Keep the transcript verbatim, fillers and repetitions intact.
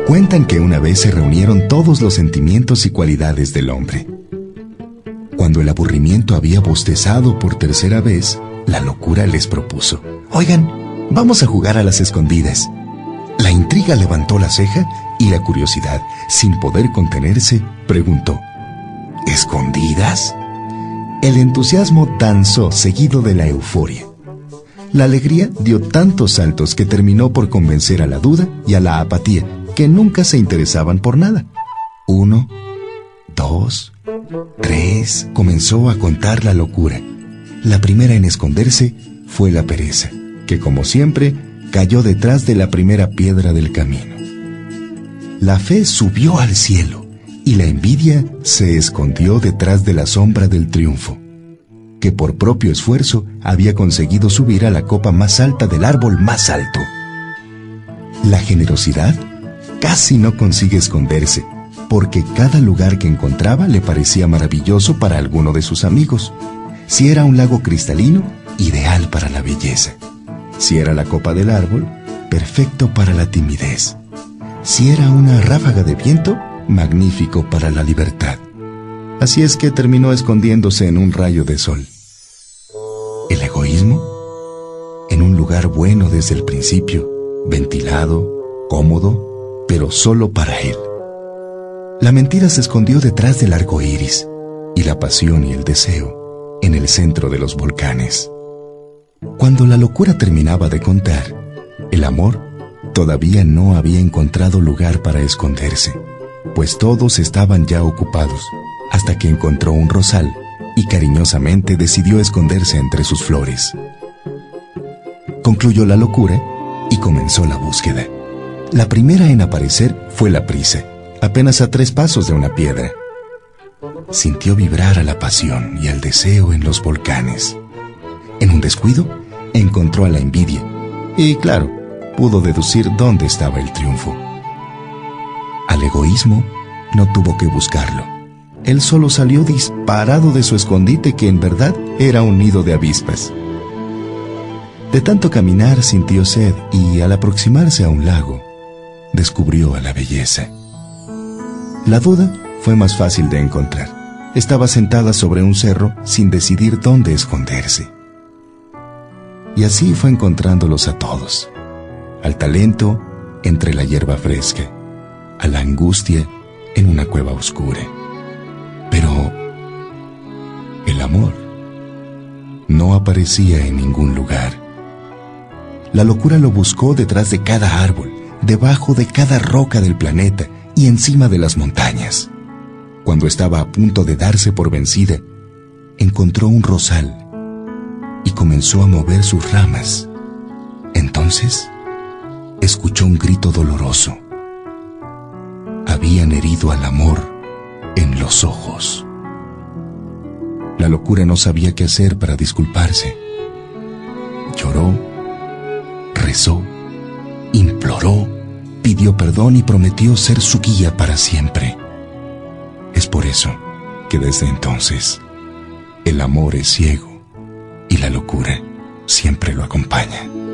Cuentan que una vez se reunieron todos los sentimientos y cualidades del hombre. Cuando el aburrimiento había bostezado por tercera vez, la locura les propuso: «Oigan, vamos a jugar a las escondidas». La intriga levantó la ceja y la curiosidad, sin poder contenerse, preguntó: ¿escondidas? El entusiasmo danzó seguido de la euforia. La alegría dio tantos saltos que terminó por convencer a la duda y a la apatía, que nunca se interesaban por nada. Uno, dos, tres, comenzó a contar la locura. La primera en esconderse fue la pereza, que como siempre cayó detrás de la primera piedra del camino. La fe subió al cielo y la envidia se escondió detrás de la sombra del triunfo, que por propio esfuerzo había conseguido subir a la copa más alta del árbol más alto. La generosidad casi no consigue esconderse, porque cada lugar que encontraba le parecía maravilloso para alguno de sus amigos. Si era un lago cristalino, ideal para la belleza. Si era la copa del árbol, perfecto para la timidez. Si era una ráfaga de viento, magnífico para la libertad. Así es que terminó escondiéndose en un rayo de sol. El egoísmo, en un lugar bueno desde el principio, ventilado, cómodo, pero solo para él. La mentira se escondió detrás del arco iris, y la pasión y el deseo en el centro de los volcanes. Cuando la locura terminaba de contar, el amor todavía no había encontrado lugar para esconderse, pues todos estaban ya ocupados, hasta que encontró un rosal y cariñosamente decidió esconderse entre sus flores. Concluyó la locura y comenzó la búsqueda. La primera en aparecer fue la prisa, apenas a tres pasos de una piedra. Sintió vibrar a la pasión y al deseo en los volcanes. En un descuido, encontró a la envidia y, claro, pudo deducir dónde estaba el triunfo. Al egoísmo no tuvo que buscarlo. Él solo salió disparado de su escondite, que en verdad era un nido de avispas. De tanto caminar sintió sed y, al aproximarse a un lago, descubrió a la belleza. La duda fue más fácil de encontrar. Estaba sentada sobre un cerro sin decidir dónde esconderse. Y así fue encontrándolos a todos. Al talento entre la hierba fresca, a la angustia en una cueva oscura. Pero el amor no aparecía en ningún lugar. La locura lo buscó detrás de cada árbol, debajo de cada roca del planeta y encima de las montañas. Cuando estaba a punto de darse por vencida, encontró un rosal y comenzó a mover sus ramas. Entonces, escuchó un grito doloroso. Habían herido al amor en los ojos. La locura no sabía qué hacer para disculparse. Lloró, rezó, imploró, pidió perdón y prometió ser su guía para siempre. Es por eso que desde entonces el amor es ciego y la locura siempre lo acompaña.